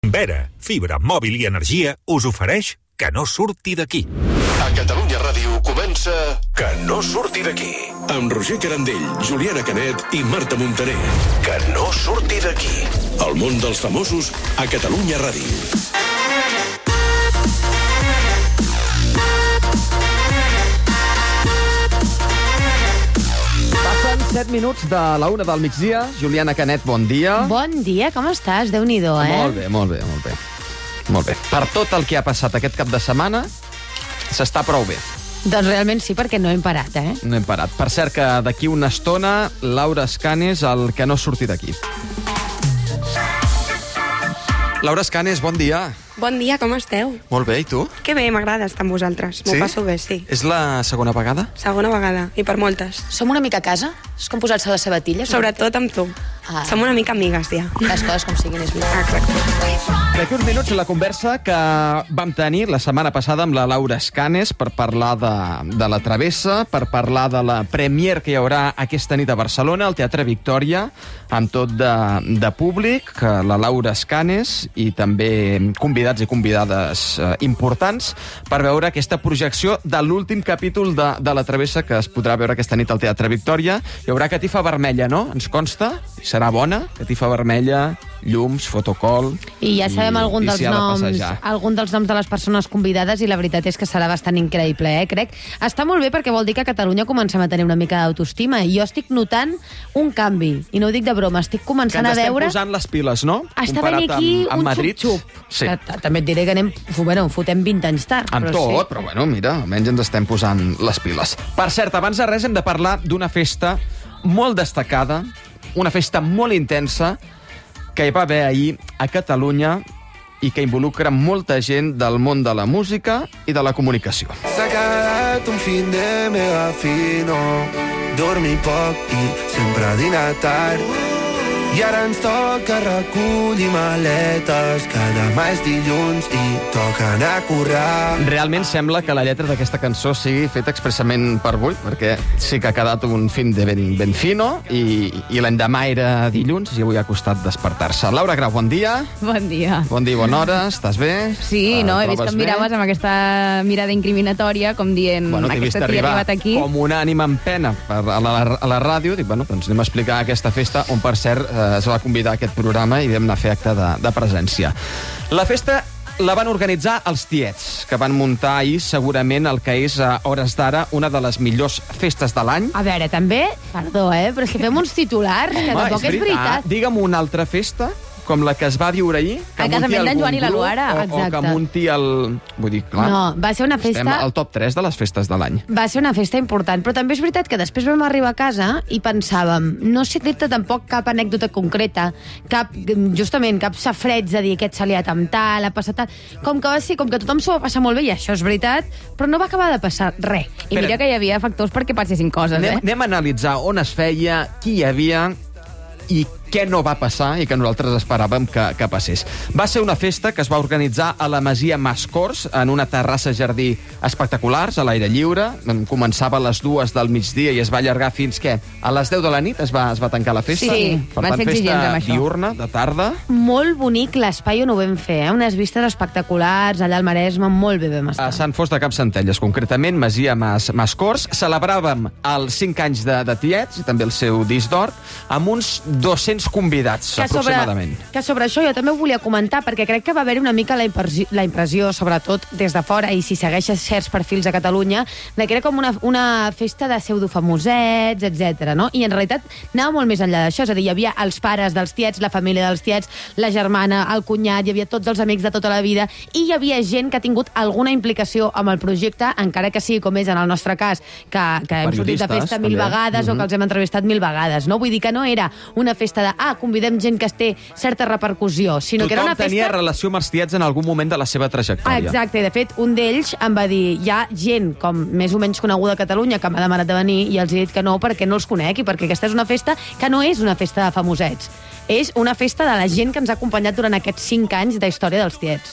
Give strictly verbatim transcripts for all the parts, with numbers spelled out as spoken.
Vera, fibra, mòbil i energia, us ofereix Que no surti d'aquí. A Catalunya Ràdio comença Que no surti d'aquí. Amb Roger Carandell, Juliana Canet i Marta Montaner. Que no surti d'aquí. El món dels famosos a Catalunya Ràdio. Passen set minuts de la una del migdia. Juliana Canet, bon dia. Bon dia, com estàs? Déu-n'hi-do, eh? Molt bé, molt bé, molt bé. Molt bé. Per tot el que ha passat aquest cap de setmana, s'està prou bé. Doncs realment sí, perquè no hem parat, eh? No hem parat. Per cert que d'aquí una estona, Laura Escanes, el Que no surti d'aquí. Laura Escanes, bon dia. Bon dia, com esteu? Molt bé, i tu? Que bé, m'agrada estar amb vosaltres. M'ho Sí? passo bé, sí. És la segona vegada? Segona vegada, i per moltes. Som una mica a casa? És com posar-se les sabatilles? Sobretot amb tu. Ah. Som una mica amigues, ja. Les coses com siguin, és veritat. Exacte. D'aquí uns minuts la conversa que vam tenir la setmana passada amb la Laura Escanes per parlar de, de la Travessa, per parlar de la premier que hi haurà aquesta nit a Barcelona, al Teatre Victòria, amb tot de, de públic, que la Laura Escanes i també convidats i convidades eh, importants per veure aquesta projecció de l'últim capítol de, de la Travessa que es podrà veure aquesta nit al Teatre Victòria. Hi haurà catifa vermella, no? Ens consta? Serà bona? Catifa vermella, llums, fotocol... I ja sabem i, algun i dels s'hi ha de noms, passejar. algun dels noms de les persones convidades i la veritat és que serà bastant increïble, eh, crec. Està molt bé perquè vol dir que a Catalunya comencem a tenir una mica d'autoestima. I jo estic notant un canvi, i no ho dic de broma, estic Que començant ens a estem veure... posant les piles, no? Està Comparat venint aquí amb, amb un Madrid. xup-xup. Sí. Que t- també et diré que anem, bueno, fotem vint anys tard. Amb però tot, sí. però bueno, mira, almenys ens estem posant les piles. Per cert, abans de res hem de parlar d'una festa molt destacada, una festa molt intensa, que hi va haver ahir a Catalunya i que involucra molta gent del món de la música i de la comunicació. S'ha quedat un fin de mega fino, dormir poc i sempre dinar tard. I ara ens toca recollir maletes, que demà és dilluns i toca anar a currar. Realment sembla que la lletra d'aquesta cançó sigui feta expressament per avui, perquè sí que ha quedat un fin de ben, ben fino i, i l'endemà era dilluns i avui ha costat despertar-se. Laura Grau, bon dia. Bon dia. Bon dia i bona hora, estàs bé? Sí, Eh, no, he vist trobes que em bé? miraves amb aquesta mirada incriminatòria, com dient, Bueno, t'he vist aquesta tia ha arribar arribat aquí. com una ànima en pena per, a, la, a la ràdio. Dic, bueno, doncs anem a explicar aquesta festa on, per cert, eh, es va convidar a aquest programa i vam anar a fer acte de, de presència. La festa la van organitzar els Tiets, que van muntar ahir segurament el que és, a hores d'ara, una de les millors festes de l'any. A veure, també, perdó, eh, però és que fem uns titulars, que Home, tampoc és veritat. Digue'm una altra festa com la que es va viure ahir, que El munti casament d'en algun Joan i la grup, Luara, o, o exacte. que munti el... Vull dir, clar, No, va ser una festa... estem al top tres de les festes de l'any. Va ser una festa important, però també és veritat que després vam arribar a casa i pensàvem, no sé dir-te tampoc cap anècdota concreta, cap, justament, cap safreig de dir aquest s'ha liat amb tal, ha passat tal... Com que va ser, com que tothom s'ho va passar molt bé, i això és veritat, però no va acabar de passar res. I mira que hi havia factors perquè passessin coses, Anem, eh? anem a analitzar on es feia, qui hi havia i què no va passar i que nosaltres esperàvem que, que passés. Va ser una festa que es va organitzar a la Masia Mascors, en una terrassa jardí espectaculars, a l'aire lliure. Començava a les dues del migdia i es va allargar fins, què? A les deu de la nit es va, es va tancar la festa? Sí, per van tant, ser exigents festa amb això. diurna, de tarda. Molt bonic l'espai on ho vam fer, eh? Unes vistes espectaculars, allà al Maresme, molt bé vam estar. A Sant Fost de Campsentelles, concretament, Masia Mas, Mascors. Celebràvem els cinc anys de, de Tiets i també el seu disc d'or amb uns dos-cents convidats, que sobre, aproximadament. que sobre això jo també ho volia comentar, perquè crec que va haver-hi una mica la impressió, la impressió, sobretot des de fora, i si segueixes certs perfils a Catalunya, de que era com una, una festa de pseudofamosets, etcètera, no? I en realitat anava molt més enllà d'això, és a dir, hi havia els pares dels Tiets, la família dels Tiets, la germana, el cunyat, hi havia tots els amics de tota la vida, i hi havia gent que ha tingut alguna implicació amb el projecte, encara que sigui com és en el nostre cas, que, que hem sortit de Periodistes, festa mil també. vegades Mhm. o que els hem entrevistat mil vegades, no? Vull dir que no era una festa de, ah, convidem gent que té certa repercussió, sinó que era Tothom una festa... tenia relació amb els Tiets en algun moment de la seva trajectòria. Ah, exacte, i de fet, un d'ells em va dir, hi ha gent com més o menys coneguda a Catalunya que m'ha demanat de venir i els he dit que no perquè no els conec i perquè aquesta és una festa que no és una festa de famosets. És una festa de la gent que ens ha acompanyat durant aquests cinc anys d'història dels Tiets.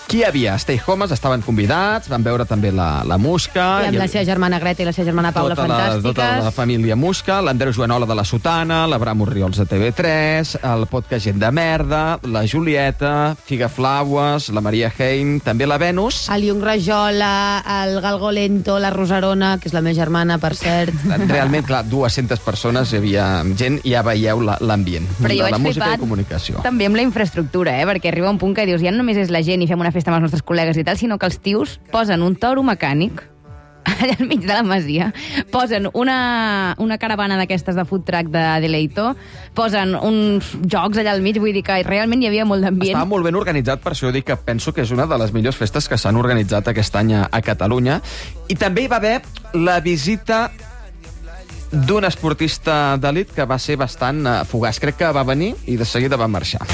Qui hi havia? Stay Homes estaven convidats, van veure també la, la Musca... I amb hi la havia... seva germana Greta i la seva germana Paula, tota la, fantàstiques. tota la família Musca, l'Andreu Joanola de la Sotana, l'Abraham Orriols de T V tres, el podcast Gent de Merda, la Julieta, Figaflaues, la Maria Heim, també la Venus. El Yung Rajola, el Galgo Lento, la Rosarona, que és la meva germana, per cert. Realment, clar, dues-centes persones, hi havia gent, i ja veieu l'ambient Però de jo la vaig música flipat i comunicació. també amb la infraestructura, eh? Perquè arriba un punt que dius, ja no només és la gent i fem una festa amb els nostres col·legues i tal, sinó que els tios posen un toro mecànic allà al mig de la masia, posen una, una caravana d'aquestes de food truck de Deleito, posen uns jocs allà al mig, vull dir que realment hi havia molt d'ambient. Estava molt ben organitzat, per això dic que penso que és una de les millors festes que s'han organitzat aquest any a, a Catalunya. I també hi va haver la visita d'un esportista d'elit que va ser bastant uh, fugaç. Crec que va venir i de seguida va marxar.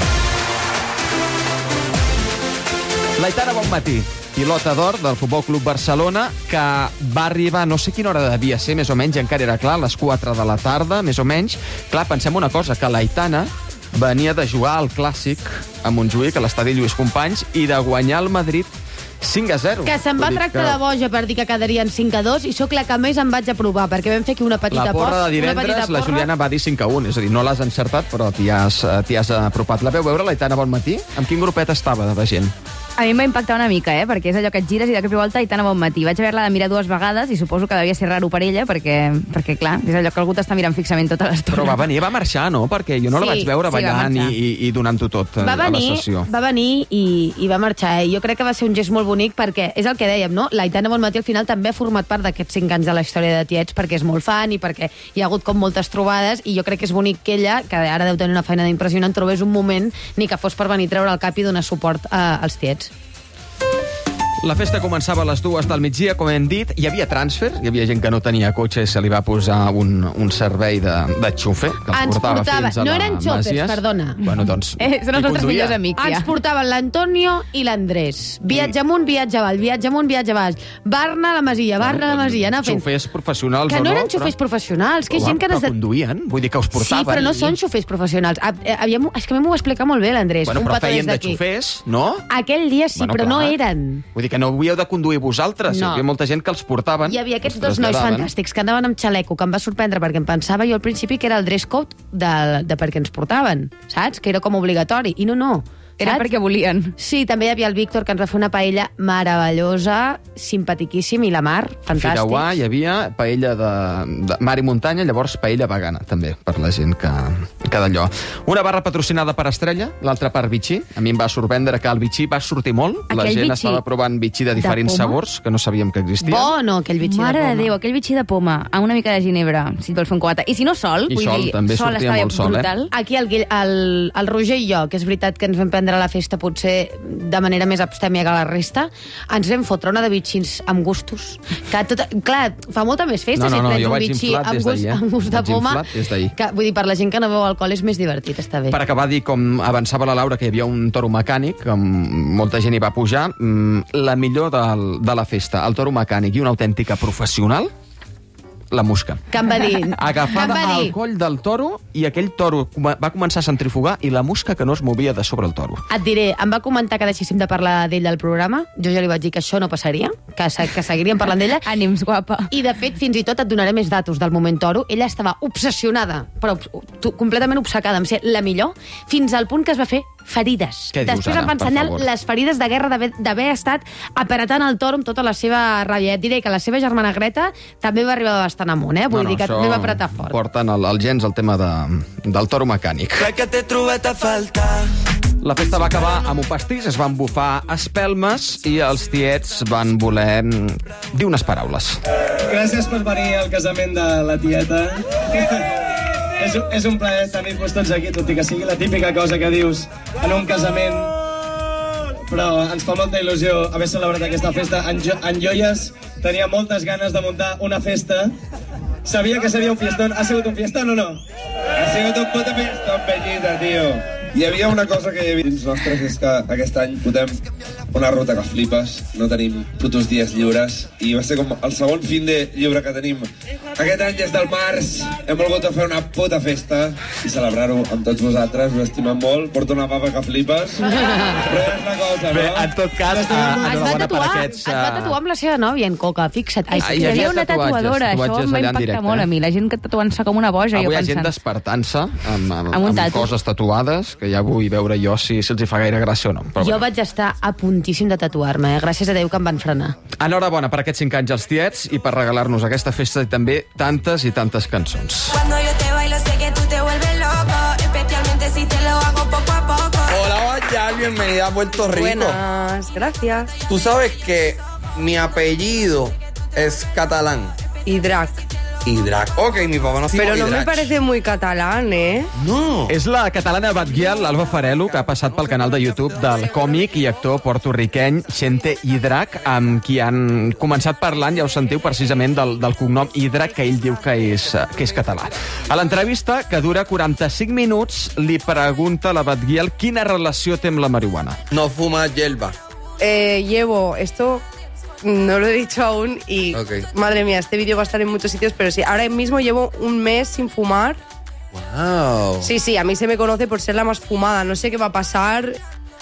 L'Aitana Bonmatí, pilota d'or del Futbol Club Barcelona, que va arribar, no sé quina hora devia ser, més o menys, encara era clar, a les quatre de la tarda, més o menys. Clar, pensem una cosa, que l'Aitana venia de jugar al Clàssic a Montjuïc, a l'estadi Lluís Companys, i de guanyar el Madrid cinc a zero. Que se'n va tractar de boja per dir que quedarien cinc a dos, i sóc la que més em vaig aprovar, perquè vam fer aquí una petita La porra post, de divendres, la Juliana va dir cinc a un, és a dir, no l'has encertat, però t'hi has, t'hi has apropat. La veu veure, l'Aitana Bonmatí? Amb quin grupet estava de gent? A mi em va impactar una mica, eh? Perquè és allò que et gires i de cop i volta i tan a bon matí. Vaig haver-la de mirar dues vegades i suposo que devia ser raro per ella, perquè, perquè clar, és allò que algú t'està mirant fixament tota l'estona. Però va venir, va marxar, no? Perquè jo no la Sí, vaig veure sí, va ballant i, marxar. i, i donant-ho tot Va a la venir, sessió. va venir i, i va marxar. Eh? Jo crec que va ser un gest molt bonic perquè és el que dèiem, no? L'Aitana Bonmatí al final també ha format part d'aquests cinc anys de la història de Tiets perquè és molt fan i perquè hi ha hagut com moltes trobades, i jo crec que és bonic que ella, que ara deu tenir una feina impressionant, trobés un moment ni que fos per venir a treure el cap i donar suport a, als Tiets. La festa començava a les dues del migdia, com hem dit. Hi havia transfer, hi havia gent que no tenia cotxe i se li va posar un, un servei de, de xufer, que els Ens portava, portava- fins a no la eren xòfers, Masies. perdona. Bueno, doncs, Eh, són els qui nostres conduïa? millors amics, ja. Ens portaven l'Antonio i l'Andrés. Viatge amunt, viatge avall, viatge amunt, viatge avall. Barna a la Masia, Barna a la Masia, anar fent... Xofers professionals Que o no no, eren xofers però... professionals, que és Però, gent que... però des de- conduïen, vull dir que us portaven. Sí, però no i- són xofers professionals. A- eh, Havíem... És que a mi m'ho va explicar molt bé l'Andrés. Bueno, un però petó feien des de d'aquí. xofers, no? Aquell dia sí, Bueno, però no clar. eren. Vull dir que no havíeu de conduir vosaltres, No. hi havia molta gent que els portaven. Hi havia aquests els dos nois traslladaven. fantàstics que anaven amb xaleco, que em va sorprendre perquè em pensava jo al principi que era el dress code de, de perquè ens portaven, saps? Que era com obligatori. I no, no. Era saps? perquè volien. Sí, també hi havia el Víctor, que ens va fer una paella meravellosa, simpatiquíssim, i la Mar, fantàstic. Firauà, hi havia paella de, de mar i muntanya, llavors paella vegana, també, per la gent que, que d'allò. Una barra patrocinada per Estrella, l'altra per Vichy. A mi em va sorprendre que el Vichy va sortir molt. La Aquell gent Vichy estava provant Vichy de diferents poma? sabors, que no sabíem que existien. Bo, no, aquell bitxí Mare de de poma. Déu, aquell bitxí de poma amb una mica de ginebra, si et vols fer un cubata. I si no sol, I vull sol, dir, també sol sortia estava molt sol, eh? brutal. Aquí el, Guil- el, el Roger i jo, que és veritat que ens vam prendre la festa potser de manera més abstèmia que la resta, ens vam fotre una de bitxins amb gustos. Que tot, clar, fa molta més festa No, no, si et no, prens jo un vaig bitxí inflat amb des gust, d'ahir, eh? amb gust de Vaig poma. inflat des d'ahir. Que, vull dir, per la gent que no beu alcohol és més divertit, està bé. Per acabar, dir, com avançava la Laura, que hi havia un toro mecànic, que molta gent hi va pujar, mm, la millor del, de la festa, el toro mecànic i una autèntica professional, la Musca. Que em va dir... Agafava que em va al dir, coll del toro i aquell toro com- va començar a centrifugar i la Musca que no es movia de sobre el toro. Et diré, em va comentar que deixéssim de parlar d'ell al programa. Jo ja li vaig dir que això no passaria, que, se, que seguiríem parlant d'ella. Ànims, guapa. I, de fet, fins i tot et donaré més datos del moment toro. Ella estava obsessionada, però obs- tu- completament obcecada amb ser la millor, fins al punt que es va fer ferides. Què dius, Després Anna, em va per ensenyar favor? les ferides de guerra d'haver d'haver estat apretant el toro amb tota la seva ràbia. Et diré que la seva germana Greta també va arribar bastant amunt, eh? Vull dir que també va apretar fort. Porten el, el gens el tema de, del toro mecànic. Crec que t'he trobat a faltar. La festa va acabar amb un pastís, es van bufar espelmes i els tiets van voler mm, dir unes paraules. Gràcies per venir al casament de la tieta. és, un- és un plaer tenir-vos tots aquí, tot i que sigui la típica cosa que dius en un casament. Però ens fa molta il·lusió haver celebrat aquesta festa. En, jo, en Joies tenia moltes ganes de muntar una festa. Sabia que seria un fiestón. Ha sigut un fiestón o no? Ha sigut un puto fiestón, Pellita, tio. Hi havia una cosa que hi havia dins nostres, és que aquest any portem una ruta que flipes, no tenim putos dies lliures, i va ser com el segon fin de lliure que tenim. Aquest any, des del març, hem volgut fer una puta festa i celebrar-ho amb tots vosaltres, us estimem molt, porto una papa que flipes, però és una cosa, casa, Bé, no? en tot cas, Estem eh, amb- Es va, enhorabona per tatuar, aquests, es va eh, tatuar amb la seva nòvia en Coca, fixa't. Ai, Ah, sí, hi hi havia havia una tatuatges, tatuadora, això tatuatges em va allà en impactar directe, molt eh? a mi. La gent que tatuant-se com una boja, Avui jo hi ha gent pensant... despertant-se amb, amb, Amb un amb tatu. coses tatuades, que ja vull veure jo si, si els hi fa gaire gràcia o no. Però Jo bueno. vaig estar a puntíssim de tatuar-me, eh? Gràcies a Déu que em van frenar. Enhorabona per aquests cinc anys als tiets i per regalar-nos aquesta festa i també tantes i tantes cançons. Cuando yo te bailo sé que tú te vuelves loco, especialmente si te lo hago poco a poco. Hola, Bayal, bienvenida a Puerto Rico. Buenas, gracias. Tú sabes que mi apellido es catalán. Hidrac. Hidrac. Ok, mi papá no se llama Pero no me Hidrac. parece muy catalán, ¿eh? No. És la catalana Batguial, l'Alba Farelo, que ha passat pel canal de YouTube del còmic i actor porto-riqueny Chente Hidrac, amb qui han començat parlant, ja ho sentiu, precisament del, del cognom Hidrac, que ell diu que és, que és català. A l'entrevista, que dura quaranta-cinc minuts, li pregunta la Batguial quina relació té amb la marihuana. No fuma hierba. Eh, llevo esto... No lo he dicho aún y, Ok. madre mía, este vídeo va a estar en muchos sitios, pero sí, ahora mismo llevo un mes sin fumar. Wow. Sí, sí, a mí se me conoce por ser la más fumada. No sé qué va a pasar.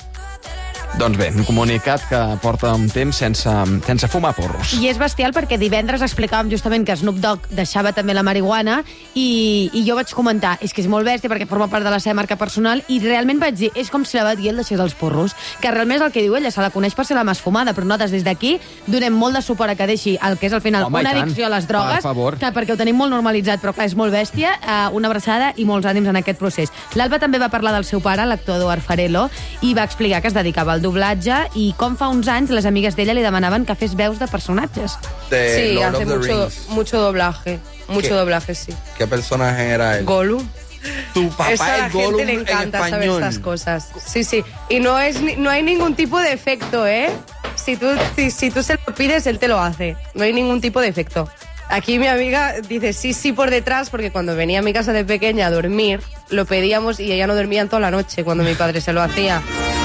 Doncs bé, un comunicat que porta un temps sense, sense fumar porros. I és bestial perquè divendres explicàvem justament que Snoop Dogg deixava també la marihuana i, i jo vaig comentar, és que és molt bèstia perquè forma part de la seva marca personal i realment vaig dir, és com si la Batguial deixés els porros, que realment és el que diu ella, se la coneix per ser la més fumada, però nosaltres des d'aquí donem molt de suport a que deixi el que és al final Home, i una tant. addicció a les drogues, Per favor. que perquè ho tenim molt normalitzat, però clar, és molt bèstia, eh, una abraçada i molts ànims en aquest procés. L'Alba també va parlar del seu pare, l'actor Eduard Farelo, i va explicar que es dedicava al doblatge i com fa uns anys les amigues d'ella li demanaven que fes veus de personatges. De sí, Lord hace of the mucho, Rings. mucho doblaje. Mucho ¿Qué? doblaje, sí. ¿Qué personaje era él? Gollum. Tu papá Eso a la es Gollum gente le en encanta saber español. estas cosas. Sí, sí. Y no es ni- no hay ningún tipo de efecto, ¿eh? Si tú, si, si tú se lo pides, él te lo hace. No hay ningún tipo de efecto. Aquí mi amiga dice sí, sí por detrás, porque cuando venía a mi casa de pequeña a dormir, lo pedíamos y ella no dormía en toda la noche cuando mi padre se lo hacía.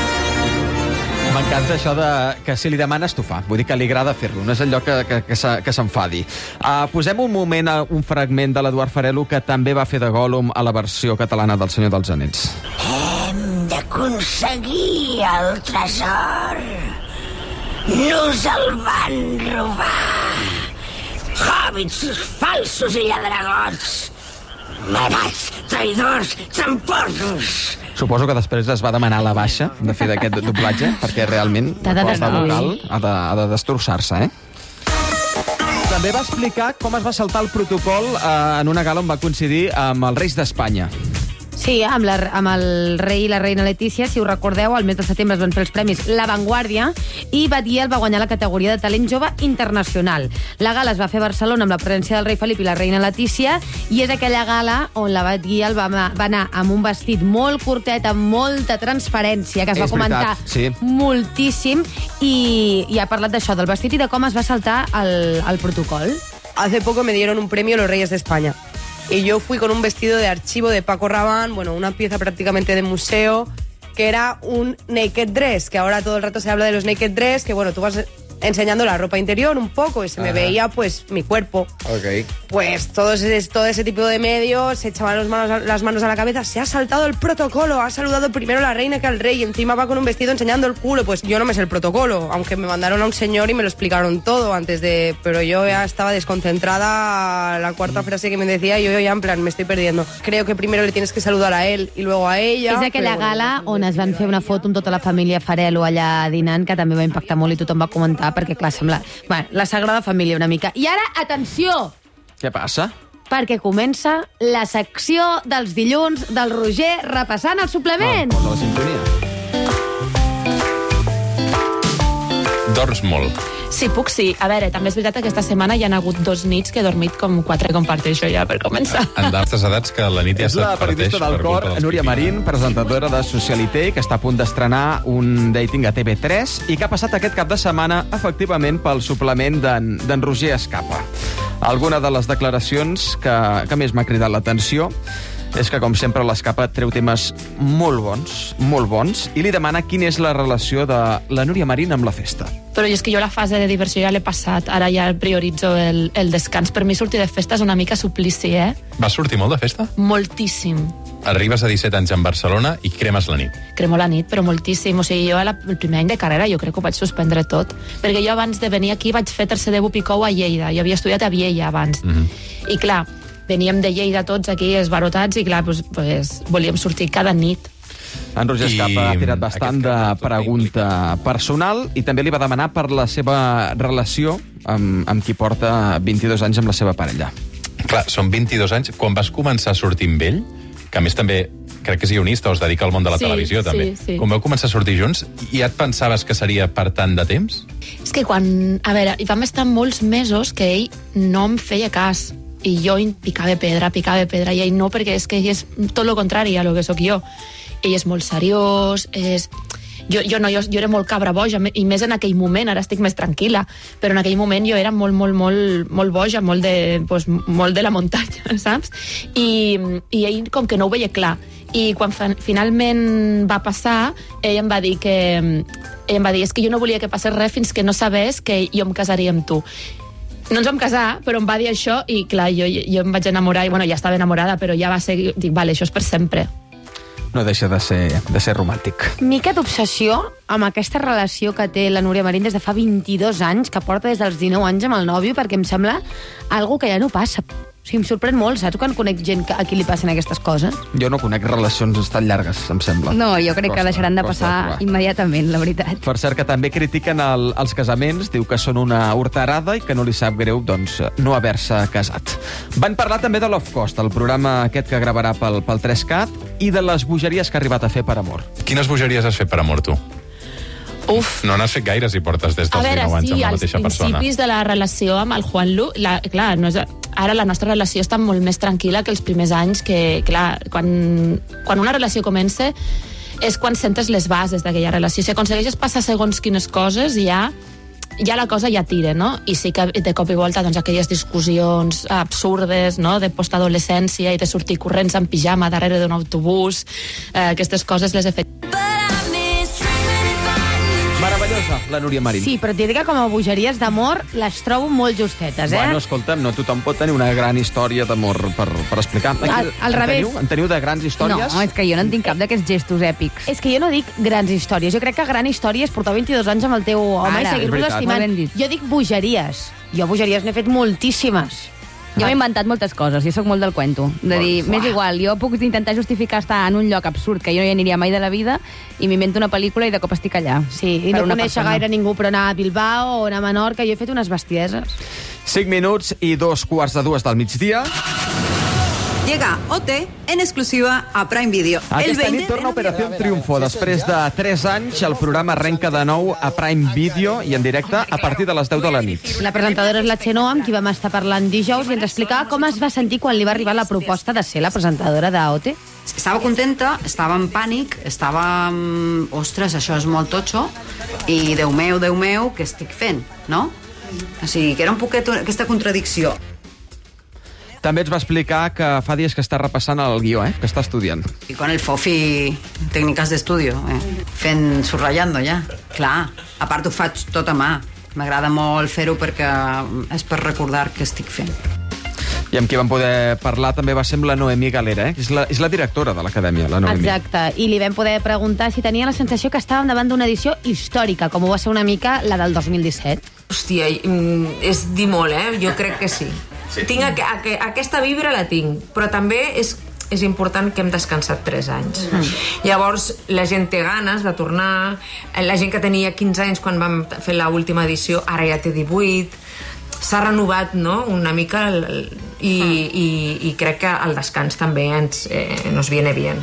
M'encanta això de que si li demanes t'ho fa. Vull dir que li agrada fer-lo, no és allò que, que, que, se- que s'enfadi. Uh, posem un moment, a un fragment de l'Eduard Farelo que també va fer de Gollum a la versió catalana del Senyor dels Anells. Hem d'aconseguir el tresor. Nos el van robar. Hobbits falsos i lladregots. Malats, traïdors, tramposos. Suposo que després es va demanar la baixa de fer d'aquest doblatge, perquè realment T'ha de la cosa destruir. vocal ha de, ha de destrossar-se, eh? També va explicar com es va saltar el protocol eh, en una gala on va coincidir amb els Reis d'Espanya. Sí, amb, la, amb el rei i la reina Letícia, si us recordeu, al mes de setembre es van fer els premis La Vanguardia i Batguial va guanyar la categoria de talent jove internacional. La gala es va fer a Barcelona amb la presència del rei Felip i la reina Letícia i és aquella gala on la Batguial va, va anar amb un vestit molt curtet, amb molta transparència, que es va És comentar veritat, sí. moltíssim i, i ha parlat d'això, del vestit i de com es va saltar el, el protocol. Hace poco me dieron un premio los Reyes de España. Y yo fui con un vestido de archivo de Paco Rabanne, bueno, una pieza prácticamente de museo, que era un naked dress, que ahora todo el rato se habla de los naked dress, que bueno, tú vas enseñando la ropa interior un poco y se me Ajá. veía pues mi cuerpo. Ok. Pues todo ese, todo ese tipo de medios se echaban las manos, a- las manos a la cabeza. Se ha saltado el protocolo, ha saludado primero a la reina que al rey y encima va con un vestido enseñando el culo. Pues yo no me sé el protocolo, aunque me mandaron a un señor y me lo explicaron todo antes de... Pero yo ya estaba desconcentrada, la cuarta frase que me decía, yo ya en plan me estoy perdiendo. Creo que primero le tienes que saludar a él y luego a ella. És aquella però bueno, gala on es van fer una foto amb tota la família Farelo allà dinant, que també va impactar molt i tothom va comentar, perquè clar, sembla... Bueno, la Sagrada Família una mica. I ara, atenció! Què passa? Perquè comença la secció dels dilluns del Roger repassant el suplement. Posa la sintonia. Dorms molt. Sí, puc, sí. A veure, també és veritat que aquesta setmana hi ha hagut dos nits que he dormit com quatre, comparteixo ja, per començar. En d'altres edats que la nit ja És la se't parteix periodista del per cor, culpa dels Núria pipis. Marín, presentadora de Socialité, que està a punt d'estrenar un dating a T V tres i que ha passat aquest cap de setmana, efectivament, pel suplement d'en d'en Roger Escapa. Alguna de les declaracions que, que més m'ha cridat l'atenció és que, com sempre, l'Escapa treu temes molt bons, molt bons, i li demana quina és la relació de la Núria Marín amb la festa. Però és que jo la fase de diversió ja l'he passat, ara ja prioritzo el, el descans. Per mi sortir de festa és una mica suplici, eh? Vas sortir molt de festa? Moltíssim. arribes a disset anys en Barcelona i cremes la nit. Cremo la nit, però moltíssim. O sigui, jo la, el primer any de carrera jo crec que ho vaig suspendre tot. Perquè jo abans de venir aquí vaig fer tercer de Bupicou a Lleida. Jo havia estudiat a Viella abans. Mm-hmm. I clar, veníem de Lleida tots aquí esbarotats i clar, pues, pues, volíem sortir cada nit. En Roger Escapa ha tirat bastant de pregunta personal i també li va demanar per la seva relació amb, amb qui porta vint-i-dos anys amb la seva parella. Clar, són vint-i-dos anys. Quan vas començar a sortir amb ell, que a més també crec que és guionista o es dedica al món de la sí, televisió, també. Sí, sí. Quan vau començar a sortir junts, ja et pensaves que seria per tant de temps? És que quan... A veure, vam estar molts mesos que ell no em feia cas. I jo picava pedra, picava pedra, i ell no, perquè és que ell és tot el contrari a lo que sóc jo. Ell és molt seriós, és... Jo, jo, no, jo, jo era molt cabra boja, i més en aquell moment, ara estic més tranquil·la, però en aquell moment jo era molt, molt, molt, molt boja, molt de, pues, molt de la muntanya, saps? I, I ell com que no ho veia clar. I quan fa, finalment va passar, ell em va dir que... Ell em va dir, és que jo no volia que passés res fins que no sabés que jo em casaria amb tu. No ens vam casar, però em va dir això, i clar, jo, jo em vaig enamorar, i bueno, ja estava enamorada, però ja va ser... Dic, vale, això és per sempre. No deixa de ser, de ser romàntic. Mica d'obsessió amb aquesta relació que té la Núria Marín des de fa vint-i-dos anys, que porta des dels dinou anys amb el nòvio, perquè em sembla algo que ja no passa. O sigui, em sorprèn molt, saps? Quan conec gent a qui li passen aquestes coses. Jo no conec relacions tan llargues, em sembla. No, jo crec costa, que deixaran de passar de immediatament, la veritat. Per cert, que també critiquen el, els casaments, diu que són una horterada i que no li sap greu, doncs, no haver-se casat. Van parlar també de Love Cost, el programa aquest que gravarà pel, pel tres cat, i de les bogeries que ha arribat a fer per amor. Quines bogeries has fet per amor, tu? Uf. No n'has fet gaire si portes des dels dinou anys amb la mateixa persona. A veure, sí, als principis de la relació amb el Juanlu, la, clar, no és, ara la nostra relació està molt més tranquil·la que els primers anys, que, clar, quan, quan una relació comença és quan sentes les bases d'aquella relació. Si aconsegueixes passar segons quines coses, ja, ja la cosa ja tira, no? I sí que de cop i volta doncs, aquelles discussions absurdes, no?, de postadolescència i de sortir corrents en pijama darrere d'un autobús, eh, aquestes coses les he fet. Meravellosa, la Núria Marín. Sí, però t'he dit que com a bogeries d'amor les trobo molt justetes, eh? Bueno, escolta'm, no tothom pot tenir una gran història d'amor per, per explicar. Aquí, al, al en revés. Teniu, en teniu de grans històries? No, és que jo no en tinc cap d'aquests gestos èpics. És que jo no dic grans històries. Jo crec que gran història és portar vint-i-dos anys amb el teu home Ara, i seguir-lo estimant. Jo dic bogeries. Jo bogeries n'he fet moltíssimes. Jo m'he inventat moltes coses, jo sóc molt del cuento. De dir, Uah. m'és igual, jo puc intentar justificar estar en un lloc absurd que jo no hi aniria mai de la vida i m'invento una pel·lícula i de cop estic allà. Sí, i no conèixer gaire ningú, però anar a Bilbao o anar a Menorca, jo he fet unes bestieses. Cinc minuts i dos quarts de dues del migdia. Llega O T en exclusiva a Prime Video. Aquesta nit torna Operació Triunfo. Després de tres anys, el programa arrenca de nou a Prime Video i en directe a partir de les deu de la nit. La presentadora és la Xenoa, amb qui vam estar parlant dijous, i ens explicava com es va sentir quan li va arribar la proposta de ser la presentadora d'O T. Estava contenta, estava en pànic, estava... Ostres, això és molt totxo, i Déu meu, Déu meu, què estic fent, no? O sigui, que era un poquet aquesta contradicció. També ens va explicar que fa dies que està repassant el guió, eh? que està estudiant. I con el fofi tècniques d'estudio, eh? fent, subrayando ja. Clar, a part ho faig tot a mà. M'agrada molt fer-ho perquè és per recordar què estic fent. I amb qui vam poder parlar també va ser amb la Noemí Galera, eh? és, la, és la directora de l'acadèmia, la Noemí. Exacte, i li vam poder preguntar si tenia la sensació que estàvem davant d'una edició històrica, com ho va ser una mica la del dos mil disset. Hòstia, és dir molt, eh? Jo crec que sí. Sí. Tinc a, a, a, aquesta vibra la tinc, però també és, és important que hem descansat tres anys. Mm. Llavors, la gent té ganes de tornar, la gent que tenia quinze anys quan vam fer l'última edició, ara ja té divuit, s'ha renovat, no?, una mica, el, i, mm. i, i crec que el descans també ens, eh, nos viene bien.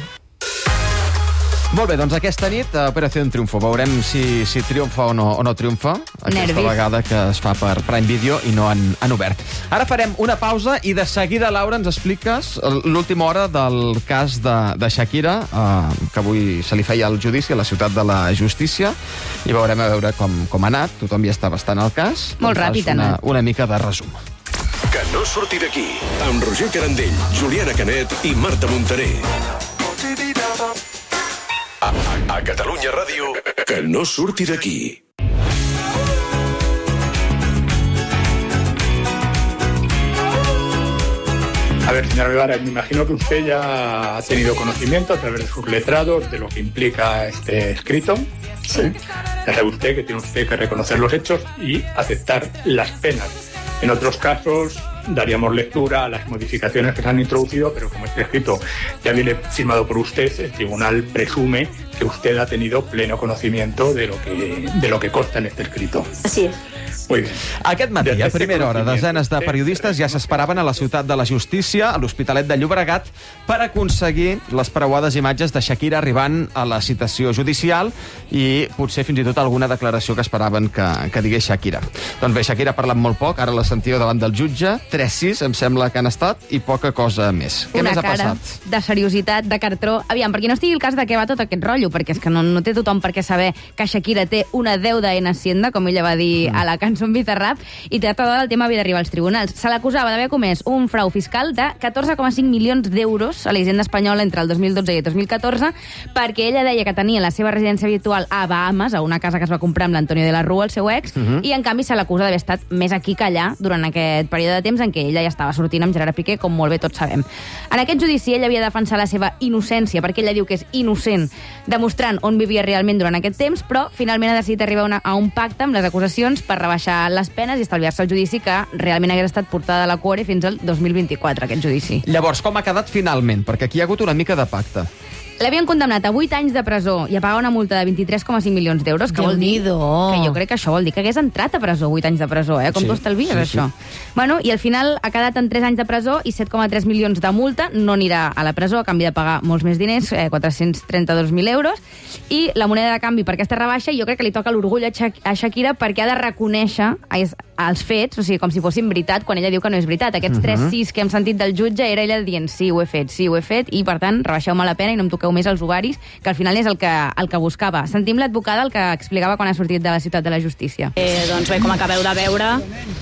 Molt bé, doncs aquesta nit a Operació Triunfo veurem si, si triomfa o no, o no triomfa aquesta Nervis. vegada que es fa per Prime Video i no han, han obert. Ara farem una pausa i de seguida, Laura, ens expliques l'última hora del cas de, de Shakira, eh, que avui se li feia el judici a la Ciutat de la Justícia, i veurem a veure com, com ha anat. Tothom ja està bastant al cas. Molt doncs ràpid, una, anat. una mica de resum. Que no surti d'aquí, amb Roger Carandell, Juliana Canet i Marta Montaner. A, a, a Catalunya Ràdio, que no surti d'aquí. A ver, señora Guevara, me imagino que usted ya ha tenido conocimiento a través de sus letrados de lo que implica este escrito. Sí. Ya sabe usted que tiene usted que reconocer los hechos y aceptar las penas. En otros casos daríamos lectura a las modificaciones que se han introducido, pero como este escrito ya viene firmado por usted, el tribunal presume que usted ha tenido pleno conocimiento de lo que, de lo que consta en este escrito. Así es. Muy bien. Aquest matí, a primera hora, desenes de periodistes ja s'esperaven a la ciutat de la justícia, a l'Hospitalet de Llobregat, per aconseguir les preuades imatges de Shakira arribant a la citació judicial i potser fins i tot alguna declaració que esperaven que, que digués Shakira. Doncs bé, Shakira ha parlat molt poc, ara la sentiu davant del jutge, tres sis em sembla que han estat, i poca cosa més. Què Una més ha cara passat? de seriositat, de cartró. Aviam, perquè no estigui el cas de què va tot aquest rotllo, perquè és que no, no té tothom per què saber que Shakira té una deuda en Hacienda, com ella va dir mm. a la cançó en Bizarrap, i tracta del tema havia d'arribar als tribunals. Se l'acusava d'haver comès un frau fiscal de catorze coma cinc milions d'euros a la Hisenda espanyola entre el dos mil dotze i el dos mil catorze, perquè ella deia que tenia la seva residència habitual a Bahamas, a una casa que es va comprar amb l'Antonio de la Rúa, el seu ex, Mhm. i en canvi se l'acusa d'haver estat més aquí que allà durant aquest període de temps en què ella ja estava sortint amb Gerard Piqué, com molt bé tots sabem. En aquest judici ella havia de defensar la seva innocència, perquè ella diu que és innocent, demostrant on vivia realment durant aquest temps, però finalment ha decidit arribar a, una, a un pacte amb les acusacions per rebaixar les penes i estalviar-se el judici, que realment hagués estat portada a la Quore fins al dos mil vint-i-quatre, aquest judici. Llavors, com ha quedat finalment? Perquè aquí hi ha hagut una mica de pacte. L'havien condemnat a vuit anys de presó i a pagar una multa de vint-i-tres coma cinc milions d'euros, que vol dir que jo crec que això vol dir que hagués entrat a presó, vuit anys de presó, eh? Com Sí, t'ho estalvies, sí, sí. això? Bueno, i al final ha quedat en tres anys de presó i set coma tres milions de multa, no anirà a la presó a canvi de pagar molts més diners, eh, quatre-cents trenta-dos mil euros, i la moneda de canvi per aquesta rebaixa, jo crec que li toca l'orgull a, Shak a Shakira, perquè ha de reconèixer els, els fets, o sigui, com si fossin veritat, quan ella diu que no és veritat. Aquests Mhm. tres sis que hem sentit del jutge era ella dient sí, ho he fet, sí, ho he fet, i per tant, rebaixeu-me la pena i no em toqueu més els ovaris, que al final és el que, el que buscava. Sentim l'advocada el que explicava quan ha sortit de la ciutat de la justícia. Eh, doncs bé, com acabeu de veure,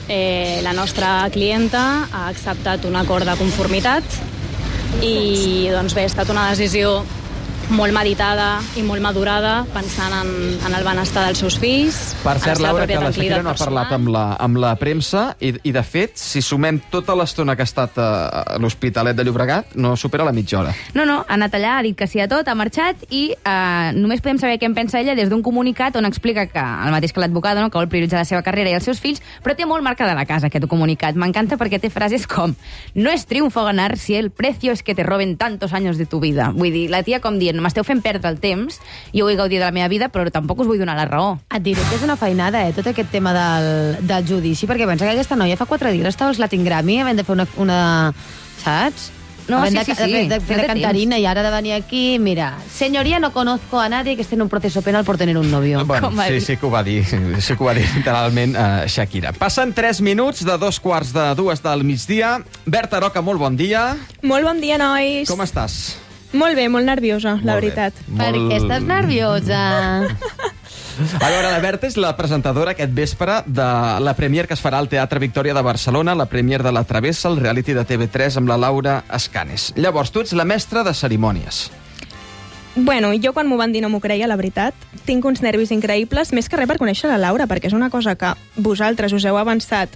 eh, la nostra clienta ha acceptat un acord de conformitat i doncs bé, ha estat una decisió molt meditada i molt madurada, pensant en, en el benestar dels seus fills, Per en cert, la Laura, pròpia que la Shakira tranquil·litat no ha parlat amb la, amb la premsa i, i, de fet, si sumem tota l'estona que ha estat a, a l'Hospitalet de Llobregat, no supera la mitja hora. No, no, ha anat allà, ha dit que sí a tot, ha marxat i eh, només podem saber què en pensa ella des d'un comunicat on explica que el mateix que l'advocada, no, que vol prioritzar la seva carrera i els seus fills, però té molt marca de la casa aquest comunicat. M'encanta perquè té frases com no és triunfo ganar si el precio es que te roben tantos años de tu vida. Vull dir, la tia com dient, m'esteu fent perdre el temps, jo vull gaudir de la meva vida, però tampoc us vull donar la raó. Et diré que és una feinada, eh, tot aquest tema del, del judici, perquè pensa que aquesta noia fa quatre dies estava als Latin Grammy havent de fer una... una saps? No, Havent sí, de, sí, sí. De, de, de, Té de de cantarina i ara de venir aquí, mira, señoría, no conozco a nadie que esté en un proceso penal por tener un novio. Bueno, sí, sí que ho va dir, sí que ho va dir literalment uh, Shakira. Passen tres minuts de dos quarts de dues del migdia. Berta Roca, molt bon dia. Molt bon dia, nois. Com estàs? Molt bé, molt nerviosa, la Molt bé. veritat. Molt- Per què estàs nerviosa? A veure, la Berta és la presentadora aquest vespre de la premier que es farà al Teatre Victòria de Barcelona, la premier de La Travessa, el reality de T V tres amb la Laura Escanes. Llavors, tu ets la mestra de cerimònies. Bueno, jo quan m'ho van dir no m'ho creia, la veritat. Tinc uns nervis increïbles, més que res per conèixer la Laura, perquè és una cosa que vosaltres us heu avançat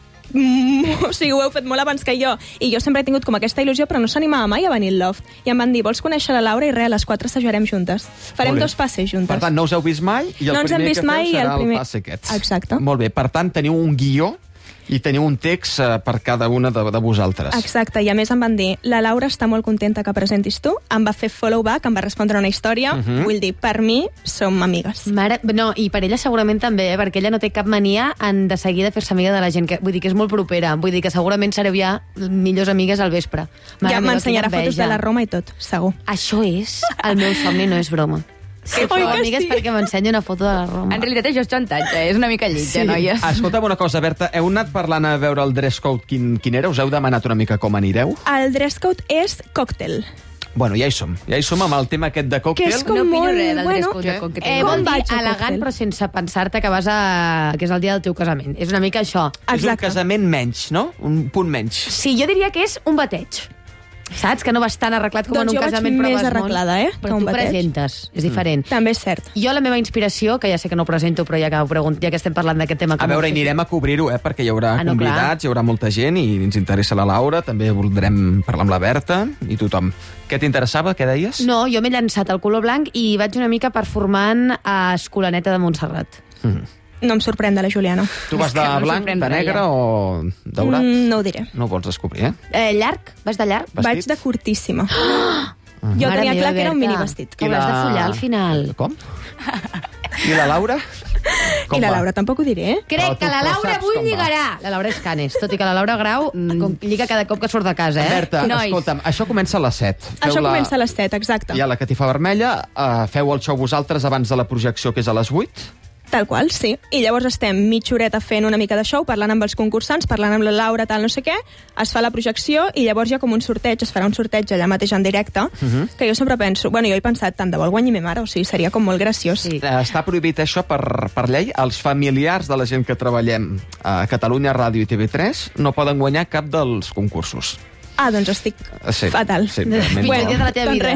Mm, o sigui, ho heu fet molt abans que jo, i jo sempre he tingut com aquesta il·lusió, però no s'animava mai a venir al Loft, i em van dir, vols conèixer la Laura? I res, a les quatre assajarem juntes, farem Molt bé. dos passes juntes. Per tant, no us heu vist mai i el No ens hem primer vist que feu mai i serà el primer- el passe aquest. Exacte. Molt bé, per tant, teniu un guió i teniu un text eh, per cada una de, de vosaltres. Exacte, i a més em van dir, la Laura està molt contenta que presentis tu, em va fer follow back, em va respondre una història, Mhm. vull dir, per mi som amigues. Mare, no, i per ella segurament també, eh, perquè ella no té cap mania en de seguida fer-se amiga de la gent, que, vull dir que és molt propera, vull dir que segurament sereu ja millors amigues al vespre. Mare Ja meva, m'ensenyarà quina fotos de enveja. la Roma i tot, segur. Això és el meu somni, no és broma. Si Oi feu que amigues sí? perquè m'ensenyi una foto de la Roma. En realitat això és xantatge, és una mica lletja, noies. Escolta'm una cosa, Berta, heu anat parlant a veure el dress code quin, quin era? Us heu demanat una mica com anireu? El dress code és còctel. Bueno, ja hi som. Ja hi som amb el tema aquest de còctel. Que és com No opino molt- res del Bueno, dress code de còctel. eh, Com vol dir vaig a elegant, còctel? però sense pensar-te que vas a... que és el dia del teu casament. És una mica això. És un casament menys, no? Un punt menys. Sí, jo diria que és un bateig. Saps? Que no vas tan arreglat com doncs en un casament, però més vas molt... arreglada, eh? Però tu presentes, és diferent. Mm. També és cert. Jo la meva inspiració, que ja sé que no presento, però ja que, pregunt, ja que estem parlant d'aquest tema... A veure, anirem a cobrir-ho, eh? Perquè hi haurà ah, no, convidats, hi haurà molta gent i ens interessa la Laura, també voldrem parlar amb la Berta i tothom. Què t'interessava? Què deies? No, jo m'he llançat al color blanc i vaig una mica performant a Escolaneta de Montserrat. Mm. No em sorprèn de la Juliana. Tu vas de no blanc, de negre o daurat? Mm, no ho diré. No ho vols descobrir, eh? eh llarg? Vas de llarg? Vestit? Vaig de curtíssima. Ah! Jo Mare tenia meva, clar que era un Berta, minivestit. Que hauràs la... de follar al final. Com? I la Laura? Com I la va? Laura tampoc ho diré, eh? Crec que la Laura avui lligarà. La Laura és canes, tot i que la Laura Grau mm. lliga cada cop que surt de casa, eh? Berta, Nois. escolta'm, això comença a les set. Feu això la... comença a les set, exacte. Hi ha la catifa vermella, uh, feu el show vosaltres abans de la projecció, que és a les vuit? Tal qual, sí. I llavors estem mitja horeta fent una mica de show, parlant amb els concursants, parlant amb la Laura, tal, no sé què, es fa la projecció i llavors hi ha com un sorteig, es farà un sorteig allà mateix en directe, uh -huh. que jo sempre penso, bueno, jo he pensat, tant de bo el guanyi ma mare, o sigui, seria com molt graciós. Sí. Està prohibit això per, per llei. Els familiars de la gent que treballem a Catalunya Ràdio i T V tres no poden guanyar cap dels concursos. Ah, doncs estic sí, fatal. Sí, realment. Bueno, de la teva vida.